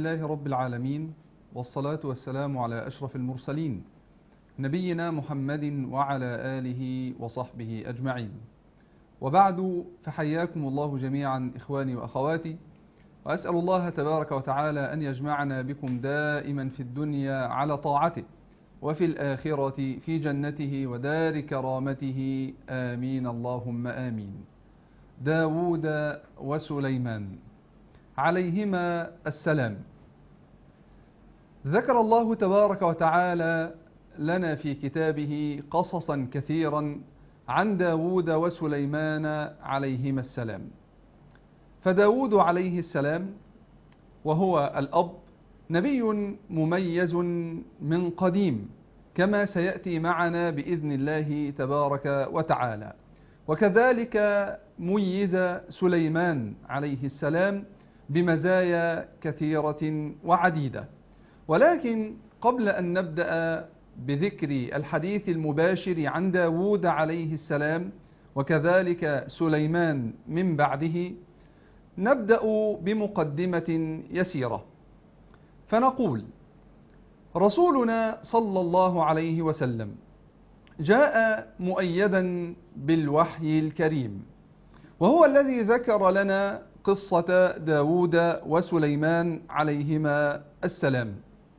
لله رب العالمين، والصلاة والسلام على أشرف المرسلين نبينا محمد وعلى آله وصحبه أجمعين. وبعد، فحياكم الله جميعا إخواني وأخواتي، وأسأل الله تبارك وتعالى أن يجمعنا بكم دائما في الدنيا على طاعته، وفي الآخرة في جنته ودار كرامته، آمين اللهم آمين. داود وسليمان عليهما السلام. ذكر الله تبارك وتعالى لنا في كتابه قصصا كثيرا عن داود وسليمان عليهما السلام. فداود عليه السلام وهو الأب نبي مميز من قديم، كما سيأتي معنا بإذن الله تبارك وتعالى. وكذلك ميز سليمان عليه السلام بمزايا كثيرة وعديدة. ولكن قبل أن نبدأ بذكر الحديث المباشر عن داود عليه السلام وكذلك سليمان من بعده، نبدأ بمقدمة يسيرة. فنقول: رسولنا صلى الله عليه وسلم جاء مؤيدا بالوحي الكريم، وهو الذي ذكر لنا قصة داود وسليمان عليهما السلام.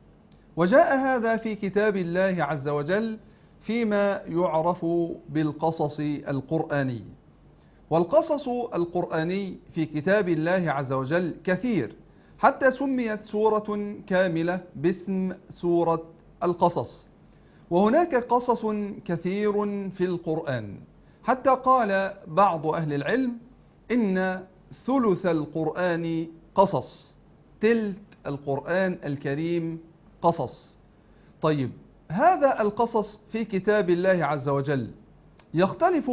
وجاء هذا في كتاب الله عز وجل فيما يعرف بالقصص القرآني. والقصص القرآني في كتاب الله عز وجل كثير، حتى سميت سورة كاملة باسم سورة القصص. وهناك قصص كثير في القرآن، حتى قال بعض أهل العلم إن ثلث القرآن قصص، تلت القرآن الكريم قصص. طيب، هذا القصص في كتاب الله عز وجل يختلف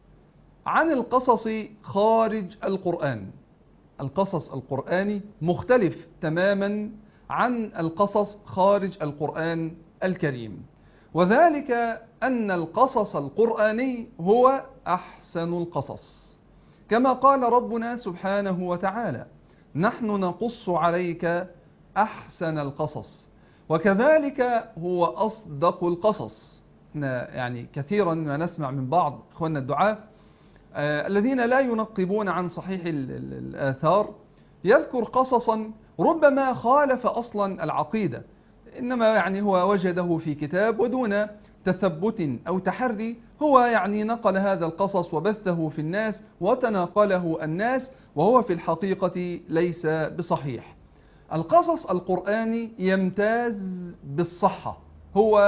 عن القصص خارج القرآن. القصص القرآني مختلف تماما عن القصص خارج القرآن الكريم، وذلك أن القصص القرآني هو أحسن القصص، كما قال ربنا سبحانه وتعالى: نحن نقص عليك أحسن القصص، وكذلك هو أصدق القصص. يعني كثيرا ما نسمع من بعض إخواننا الدعاة الذين لا ينقبون عن صحيح الآثار، يذكر قصصا ربما خالف أصلا العقيدة، إنما يعني هو وجده في كتاب ودون تثبت أو تحري، هو يعني نقل هذا القصص وبثه في الناس وتناقله الناس، وهو في الحقيقة ليس بصحيح. القصص القرآني يمتاز بالصحة، هو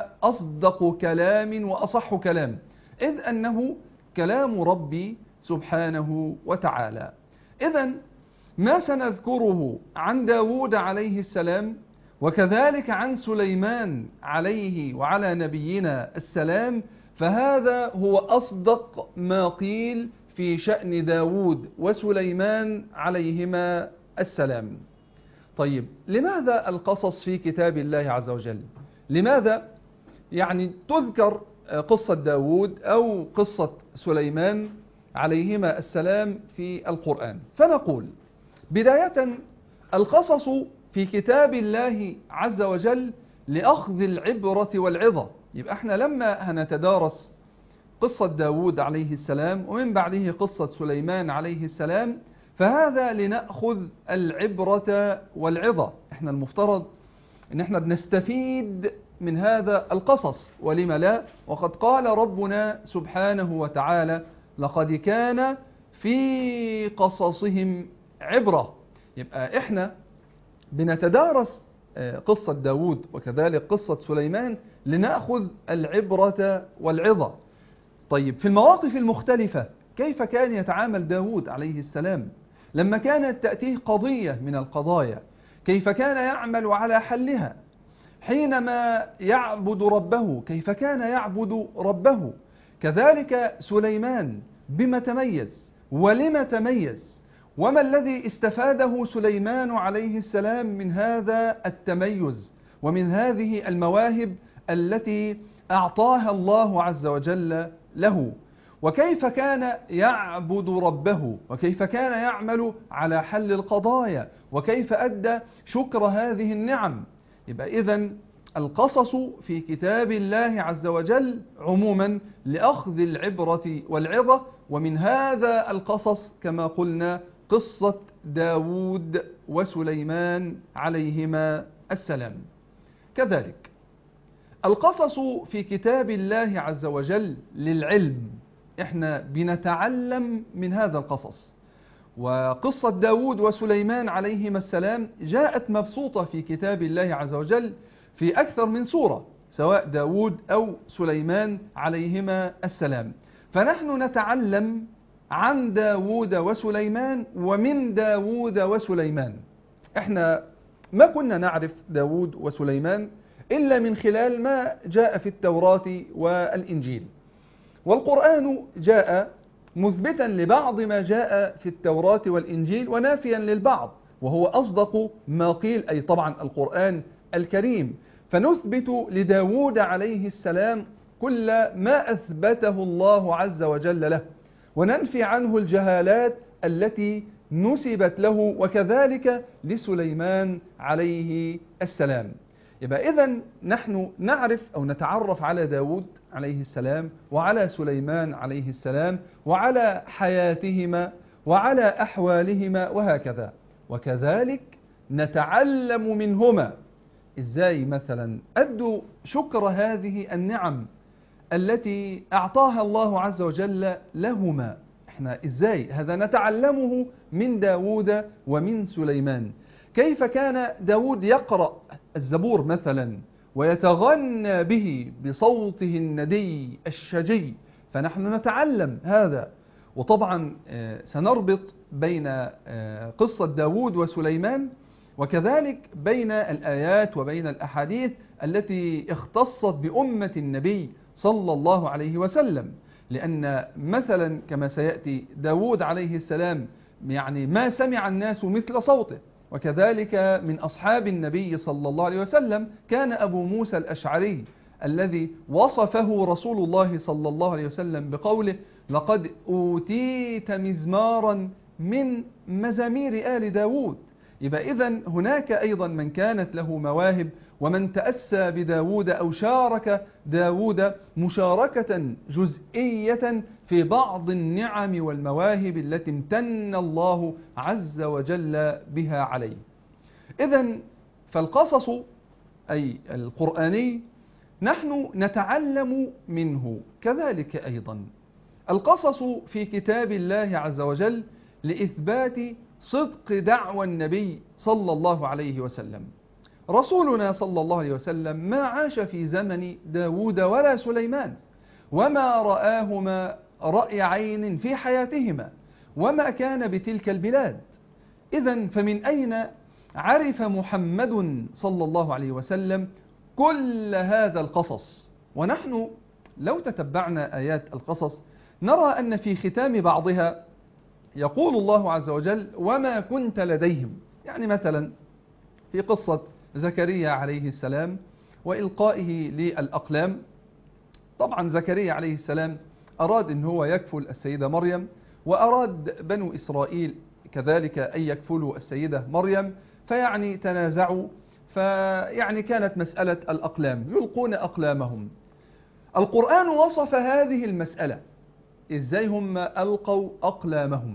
أصدق كلام وأصح كلام، إذ أنه كلام ربي سبحانه وتعالى. إذن ما سنذكره عن داود عليه السلام وكذلك عن سليمان عليه وعلى نبينا السلام، فهذا هو أصدق ما قيل في شأن داود وسليمان عليهما السلام. طيب، لماذا القصص في كتاب الله عز وجل؟ لماذا يعني تذكر قصة داود أو قصة سليمان عليهما السلام في القرآن؟ فنقول بداية: القصص في كتاب الله عز وجل لأخذ العبرة والعظة. يبقى احنا لما هنتدارس قصة داود عليه السلام ومن بعده قصة سليمان عليه السلام، فهذا لنأخذ العبرة والعظة. احنا المفترض ان احنا بنستفيد من هذا القصص، ولم لا؟ وقد قال ربنا سبحانه وتعالى: لقد كان في قصصهم عبرة. يبقى احنا بنتدارس قصة داود وكذلك قصة سليمان لنأخذ العبرة والعظة. طيب، في المواقف المختلفة كيف كان يتعامل داود عليه السلام لما كانت تأتيه قضية من القضايا؟ كيف كان يعمل على حلها؟ حينما يعبد ربه كيف كان يعبد ربه؟ كذلك سليمان بما تميز ولما تميز؟ وما الذي استفاده سليمان عليه السلام من هذا التميز ومن هذه المواهب التي أعطاها الله عز وجل له؟ وكيف كان يعبد ربه، وكيف كان يعمل على حل القضايا، وكيف أدى شكر هذه النعم. يبقى إذن القصص في كتاب الله عز وجل عموما لأخذ العبرة والعظة. ومن هذا القصص كما قلنا قصة داود وسليمان عليهما السلام. كذلك القصص في كتاب الله عز وجل للعلم، احنا بنتعلم من هذا القصص. وقصة داود وسليمان عليهما السلام جاءت مبسوطة في كتاب الله عز وجل في أكثر من سورة، سواء داود أو سليمان عليهما السلام. فنحن نتعلم عن داود وسليمان ومن داود وسليمان. احنا ما كنا نعرف داود وسليمان إلا من خلال ما جاء في التوراة والإنجيل، والقرآن جاء مثبتا لبعض ما جاء في التوراة والإنجيل ونافيا للبعض، وهو أصدق ما قيل، أي طبعا القرآن الكريم. فنثبت لداود عليه السلام كل ما أثبته الله عز وجل له، وننفي عنه الجهالات التي نسبت له، وكذلك لسليمان عليه السلام. يبقى إذن نحن نعرف أو نتعرف على داود عليه السلام وعلى سليمان عليه السلام وعلى حياتهما وعلى أحوالهما وهكذا. وكذلك نتعلم منهما إزاي مثلا أدوا شكر هذه النعم التي أعطاها الله عز وجل لهما. احنا إزاي هذا نتعلمه من داود ومن سليمان. كيف كان داود يقرأ الزبور مثلا ويتغنى به بصوته الندي الشجي، فنحن نتعلم هذا. وطبعا سنربط بين قصة داود وسليمان وكذلك بين الآيات وبين الأحاديث التي اختصت بأمة النبي صلى الله عليه وسلم. لأن مثلا كما سيأتي داود عليه السلام يعني ما سمع الناس مثل صوته، وكذلك من أصحاب النبي صلى الله عليه وسلم كان أبو موسى الأشعري الذي وصفه رسول الله صلى الله عليه وسلم بقوله: لقد أوتيت مزمارا من مزامير آل داود. يبقى إذن هناك أيضا من كانت له مواهب ومن تأسى بداود أو شارك داود مشاركة جزئية في بعض النعم والمواهب التي امتن الله عز وجل بها عليه. إذن فالقصص أي القرآني نحن نتعلم منه. كذلك أيضا القصص في كتاب الله عز وجل لإثبات صدق دعوى النبي صلى الله عليه وسلم. رسولنا صلى الله عليه وسلم ما عاش في زمن داود ولا سليمان، وما رآهما رأي عين في حياتهما، وما كان بتلك البلاد. إذن فمن أين عرف محمد صلى الله عليه وسلم كل هذا القصص؟ ونحن لو تتبعنا آيات القصص نرى أن في ختام بعضها يقول الله عز وجل: وما كنت لديهم. يعني مثلا في قصة زكريا عليه السلام وإلقائه للأقلام، طبعا زكريا عليه السلام أراد أن هو يكفل السيدة مريم، وأراد بنو إسرائيل كذلك أن يكفلوا السيدة مريم، فيعني تنازعوا، فيعني كانت مسألة الأقلام، يلقون أقلامهم. القرآن وصف هذه المسألة إزاي هم ألقوا أقلامهم،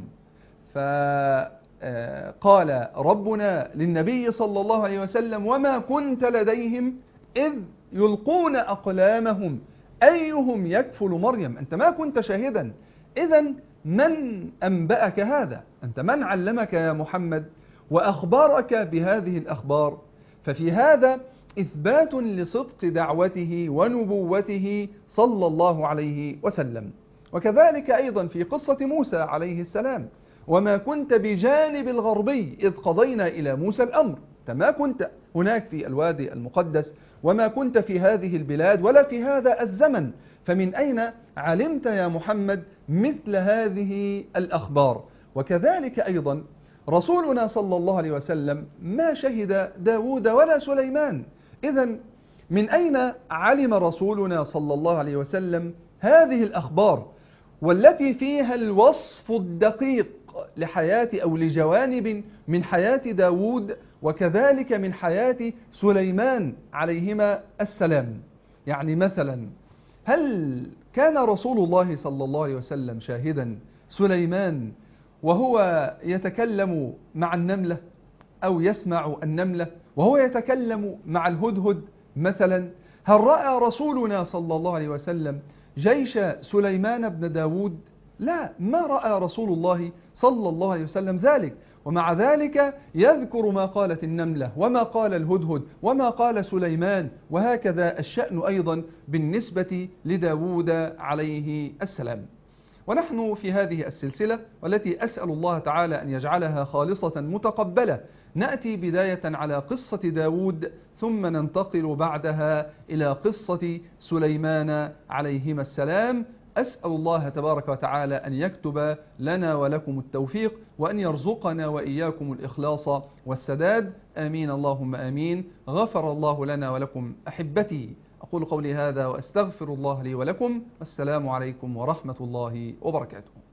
فقال ربنا للنبي صلى الله عليه وسلم: وما كنت لديهم إذ يلقون أقلامهم أيهم يكفل مريم. أنت ما كنت شاهدا، إذن من أنبأك هذا؟ أنت من علمك يا محمد وأخبرك بهذه الأخبار؟ ففي هذا إثبات لصدق دعوته ونبوته صلى الله عليه وسلم. وكذلك أيضا في قصة موسى عليه السلام: وما كنت بجانب الغربي إذ قضينا إلى موسى الأمر. أنت ما كنت هناك في الوادي المقدس، وما كنت في هذه البلاد ولا في هذا الزمن، فمن أين علمت يا محمد مثل هذه الأخبار؟ وكذلك أيضا رسولنا صلى الله عليه وسلم ما شهد داود ولا سليمان. إذن من أين علم رسولنا صلى الله عليه وسلم هذه الأخبار؟ والتي فيها الوصف الدقيق لحياة أو لجوانب من حياة داود وكذلك من حياة سليمان عليهما السلام. يعني مثلا هل كان رسول الله صلى الله عليه وسلم شاهدا سليمان وهو يتكلم مع النملة أو يسمع النملة وهو يتكلم مع الهدهد مثلا؟ هل رأى رسولنا صلى الله عليه وسلم جيش سليمان بن داود؟ لا، ما رأى رسول الله صلى الله عليه وسلم ذلك. ومع ذلك يذكر ما قالت النملة وما قال الهدهد وما قال سليمان، وهكذا الشأن أيضا بالنسبة لداود عليه السلام. ونحن في هذه السلسلة والتي أسأل الله تعالى أن يجعلها خالصة متقبلة نأتي بداية على قصة داود ثم ننتقل بعدها إلى قصة سليمان عليهما السلام. أسأل الله تبارك وتعالى أن يكتب لنا ولكم التوفيق وأن يرزقنا وإياكم الإخلاص والسداد، آمين اللهم آمين. غفر الله لنا ولكم أحبتي. أقول قولي هذا وأستغفر الله لي ولكم. السلام عليكم ورحمة الله وبركاته.